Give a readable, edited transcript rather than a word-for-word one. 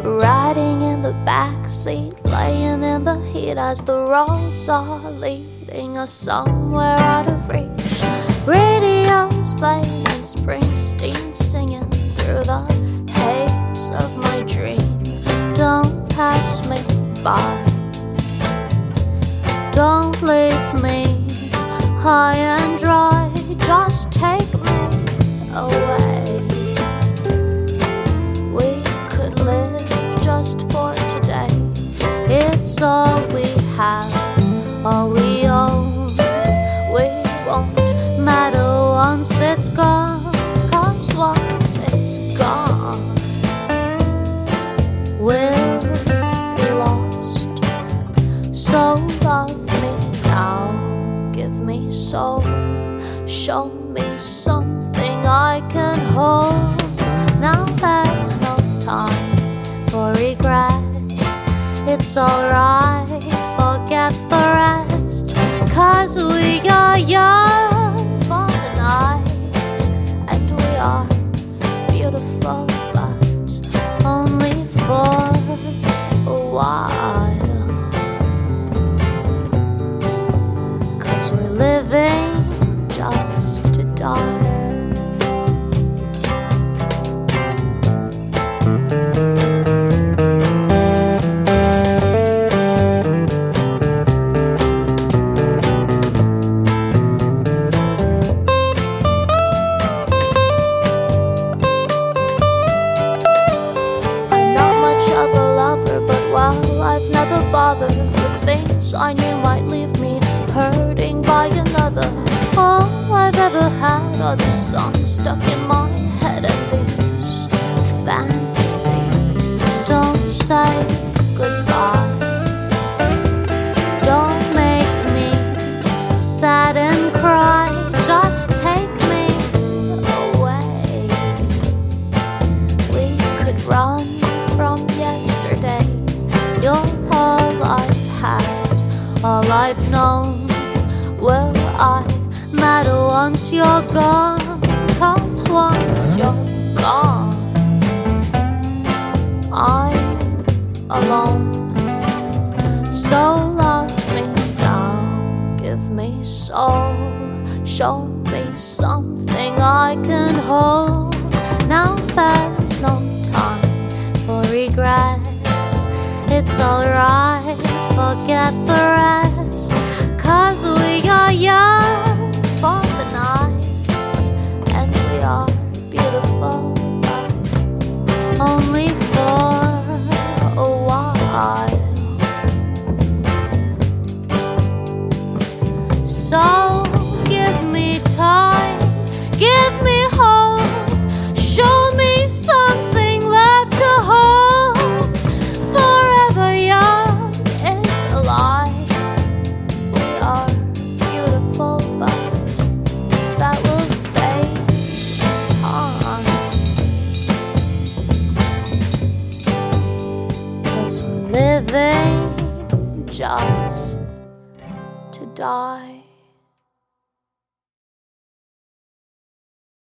riding in the backseat, laying in the heat as the roads are leading us somewhere out of reach. Radio's playing and Springsteen singing through the haze of my dream. Don't pass me by, don't leave me high and dry, just take me away. We could live just for today. It's all we have, all we own. We won't matter once it's gone, 'cause once it's gone, we'll be lost. So love me now, give me soul, show me something I can hold. Now there's no time for regrets, it's alright, forget the rest, 'cause we are young for the night, and we are beautiful, but only for a while, 'cause we're living just to die. I've never bothered with things I knew might leave me hurting by another. All I've ever had are the songs stuck in my head and these fantasies. Don't say goodbye, don't make me sad and cry, just take me away. We could run from yesterday. You're all I've had, all I've known. Will I matter once you're gone? 'Cause once you're gone, I'm alone. So love me now, give me soul, show me something I can hold. Now there's no time for regrets, it's alright, forget the rest, 'cause we are young for the night, and we are beautiful, but only for a while. So give me time, give me hope, show me something left to hold. Forever young is a lie. We are beautiful, but that will fade in time, 'cause we're living just